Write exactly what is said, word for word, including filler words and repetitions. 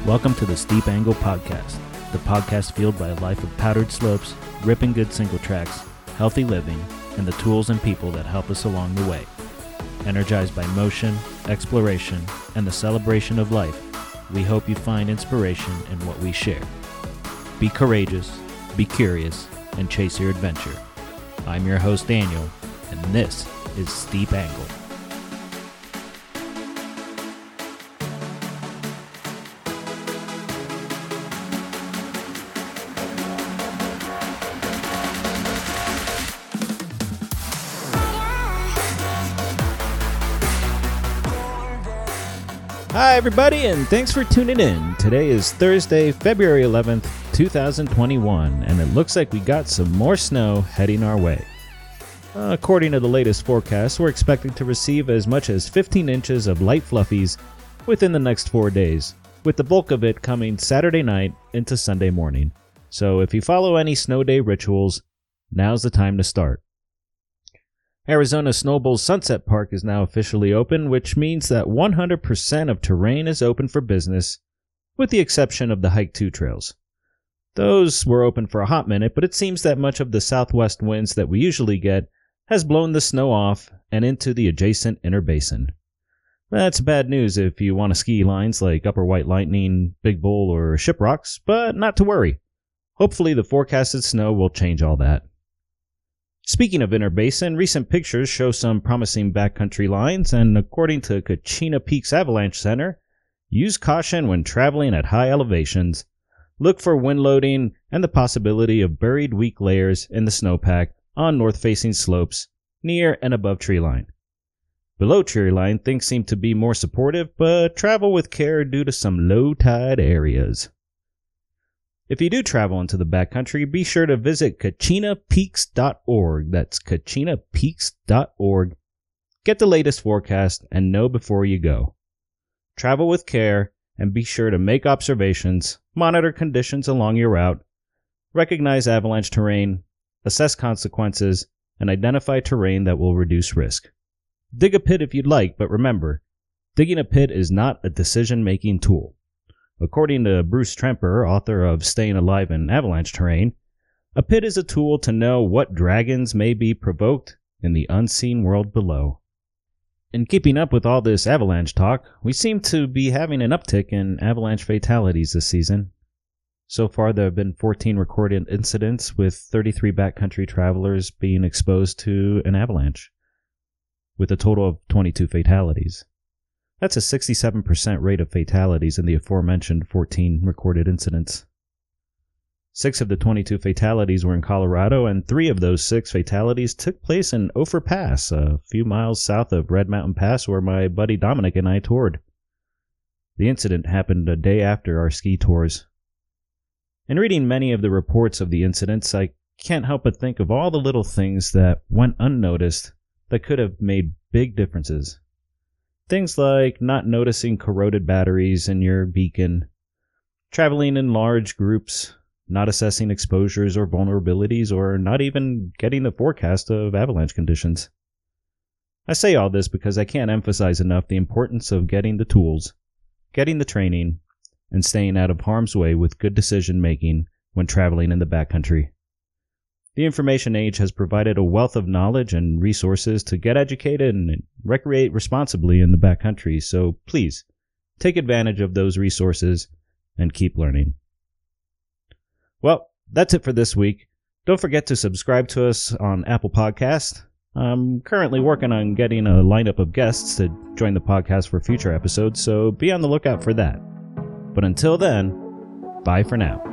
Welcome to the Steep Angle Podcast, the podcast fueled by a life of powdered slopes, ripping good single tracks, healthy living, and the tools and people that help us along the way. Energized by motion, exploration, and the celebration of life, we hope you find inspiration in what we share. Be courageous, be curious, and chase your adventure. I'm your host, Daniel, and this is Steep Angle. Hi everybody, and thanks for tuning in. Today is Thursday, February eleventh, two thousand twenty-one, and it looks like we got some more snow heading our way. Uh, according to the latest forecast, we're expecting to receive as much as fifteen inches of light fluffies within the next four days, with the bulk of it coming Saturday night into Sunday morning. So if you follow any snow day rituals, now's the time to start. Arizona Snowball's Sunset Park is now officially open, which means that one hundred percent of terrain is open for business, with the exception of the Hike two trails. Those were open for a hot minute, but it seems that much of the southwest winds that we usually get has blown the snow off and into the adjacent inner basin. That's bad news if you want to ski lines like Upper White Lightning, Big Bull, or Shiprocks, but not to worry. Hopefully the forecasted snow will change all that. Speaking of inner basin, recent pictures show some promising backcountry lines, and according to Kachina Peaks Avalanche Center, use caution when traveling at high elevations, look for wind loading and the possibility of buried weak layers in the snowpack on north-facing slopes near and above treeline. Below treeline, things seem to be more supportive, but travel with care due to some low-tide areas. If you do travel into the backcountry, be sure to visit kachina peaks dot org. That's kachina peaks dot org. Get the latest forecast and know before you go. Travel with care and be sure to make observations, monitor conditions along your route, recognize avalanche terrain, assess consequences, and identify terrain that will reduce risk. Dig a pit if you'd like, but remember, digging a pit is not a decision-making tool. According to Bruce Tremper, author of Staying Alive in Avalanche Terrain, a pit is a tool to know what dragons may be provoked in the unseen world below. In keeping up with all this avalanche talk, we seem to be having an uptick in avalanche fatalities this season. So far, there have been fourteen recorded incidents, with thirty-three backcountry travelers being exposed to an avalanche, with a total of twenty-two fatalities. That's a sixty-seven percent rate of fatalities in the aforementioned fourteen recorded incidents. Six of the twenty-two fatalities were in Colorado, and three of those six fatalities took place in Ophir Pass, a few miles south of Red Mountain Pass, where my buddy Dominic and I toured. The incident happened a day after our ski tours. In reading many of the reports of the incidents, I can't help but think of all the little things that went unnoticed that could have made big differences. Things like not noticing corroded batteries in your beacon, traveling in large groups, not assessing exposures or vulnerabilities, or not even getting the forecast of avalanche conditions. I say all this because I can't emphasize enough the importance of getting the tools, getting the training, and staying out of harm's way with good decision-making when traveling in the backcountry. The information age has provided a wealth of knowledge and resources to get educated and recreate responsibly in the backcountry, so please, take advantage of those resources and keep learning. Well, that's it for this week. Don't forget to subscribe to us on Apple Podcasts. I'm currently working on getting a lineup of guests to join the podcast for future episodes, so be on the lookout for that. But until then, bye for now.